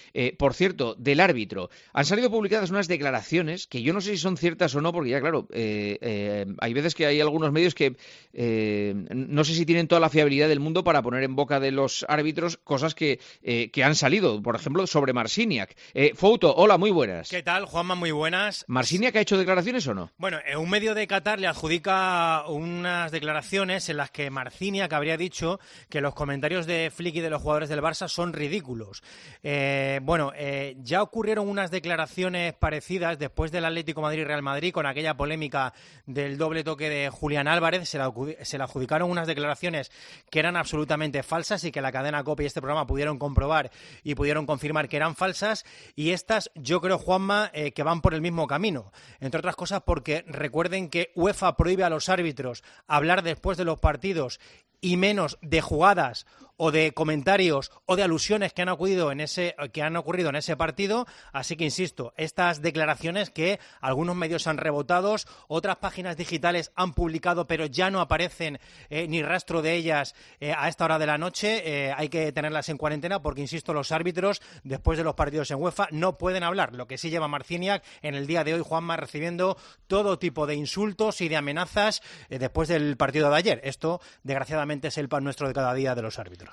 Por cierto, del árbitro, han salido publicadas unas declaraciones que yo no sé si son ciertas o no, porque ya claro, hay veces que hay algunos medios que no sé si tienen toda la fiabilidad del mundo para poner en boca de los árbitros cosas que han salido, por ejemplo, sobre Marciniak. Fouto, hola, muy buenas. ¿Qué tal, Juanma? Muy buenas. ¿Marciniak ha hecho declaraciones o no? Bueno, un medio de Qatar le adjudica unas declaraciones en las que Marciniak habría dicho que los comentarios de Flick y de los jugadores del Barça son ridículos. Ya ocurrieron unas declaraciones parecidas después del Atlético Madrid-Real Madrid con aquella polémica del doble toque de Julián Álvarez. Se le adjudicaron unas declaraciones que eran absolutamente falsas y que la cadena COPE y este programa pudieron comprobar y pudieron confirmar que eran falsas. Y estas, yo creo, Juanma, que van por el mismo camino. Entre otras cosas porque recuerden que UEFA prohíbe a los árbitros hablar después de los partidos y menos de jugadas o de comentarios o de alusiones que han ocurrido en ese partido. Así que, insisto, estas declaraciones que algunos medios han rebotado, otras páginas digitales han publicado, pero ya no aparecen ni rastro de ellas a esta hora de la noche. Hay que tenerlas en cuarentena porque, insisto, los árbitros, después de los partidos en UEFA, no pueden hablar. Lo que sí lleva Marciniak en el día de hoy, Juanma, recibiendo todo tipo de insultos y de amenazas después del partido de ayer. Esto, desgraciadamente, es el pan nuestro de cada día de los árbitros.